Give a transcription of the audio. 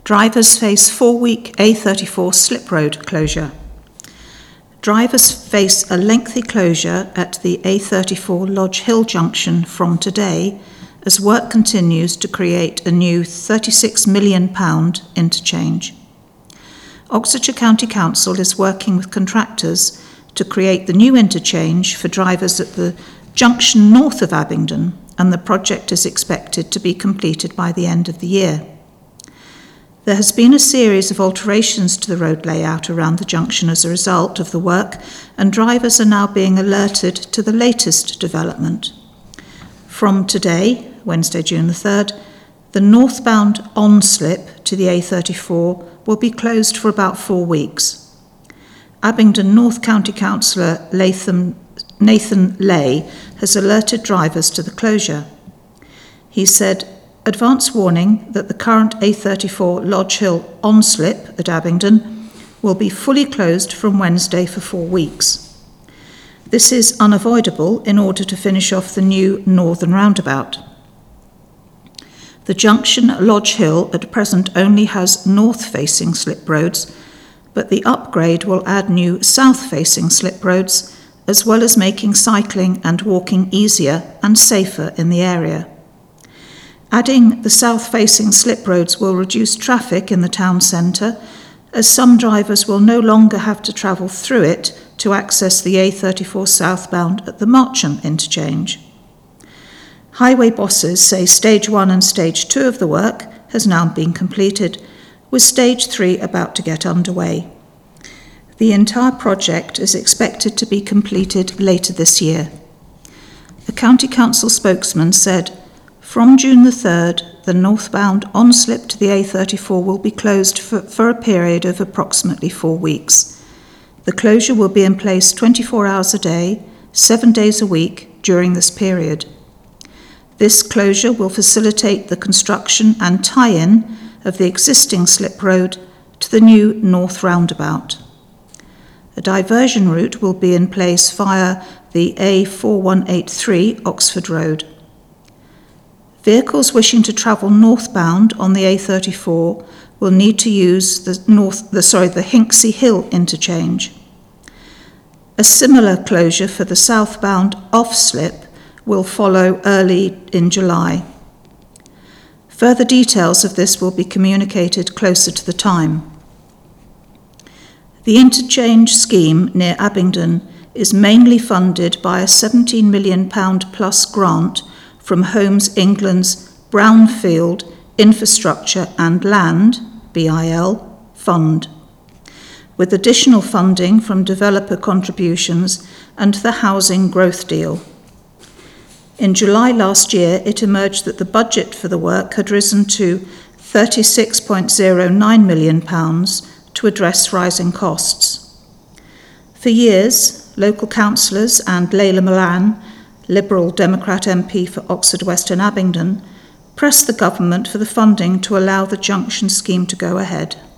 Drivers face 4-week A34 slip road closure. Drivers face a lengthy closure at the A34 Lodge Hill junction from today as work continues to create a new £36 million interchange. Oxfordshire County Council is working with contractors to create the new interchange for drivers at the junction north of Abingdon, and the project is expected to be completed by the end of the year. There has been a series of alterations to the road layout around the junction as a result of the work, and drivers are now being alerted to the latest development. From today, Wednesday, June the 3rd, the northbound on-slip to the A34 will be closed for about 4 weeks. Abingdon North County Councillor Nathan Lay has alerted drivers to the closure. He said, "Advance warning that the current A34 Lodge Hill on-slip at Abingdon will be fully closed from Wednesday for 4 weeks. This is unavoidable in order to finish off the new northern roundabout. The junction at Lodge Hill at present only has north-facing slip roads, but the upgrade will add new south-facing slip roads, as well as making cycling and walking easier and safer in the area. Adding the south-facing slip roads will reduce traffic in the town centre, as some drivers will no longer have to travel through it to access the A34 southbound at the Marcham interchange. Highway bosses say Stage 1 and Stage 2 of the work has now been completed, with Stage 3 about to get underway. The entire project is expected to be completed later this year." A County Council spokesman said, "From June the 3rd, the northbound on-slip to the A34 will be closed for a period of approximately 4 weeks. The closure will be in place 24 hours a day, 7 days a week during this period. This closure will facilitate the construction and tie-in of the existing slip road to the new north roundabout. A diversion route will be in place via the A4183 Oxford Road. Vehicles wishing to travel northbound on the A34 will need to use the Hinksey Hill interchange. A similar closure for the southbound off-slip will follow early in July. Further details of this will be communicated closer to the time. The interchange scheme near Abingdon is mainly funded by a £17 million plus grant from Homes England's Brownfield Infrastructure and Land, BIL, fund, with additional funding from developer contributions and the housing growth deal. In July last year, it emerged that the budget for the work had risen to £36.09 million to address rising costs. For years, local councillors and Layla Milan, Liberal Democrat MP for Oxford West and Abingdon, pressed the government for the funding to allow the junction scheme to go ahead.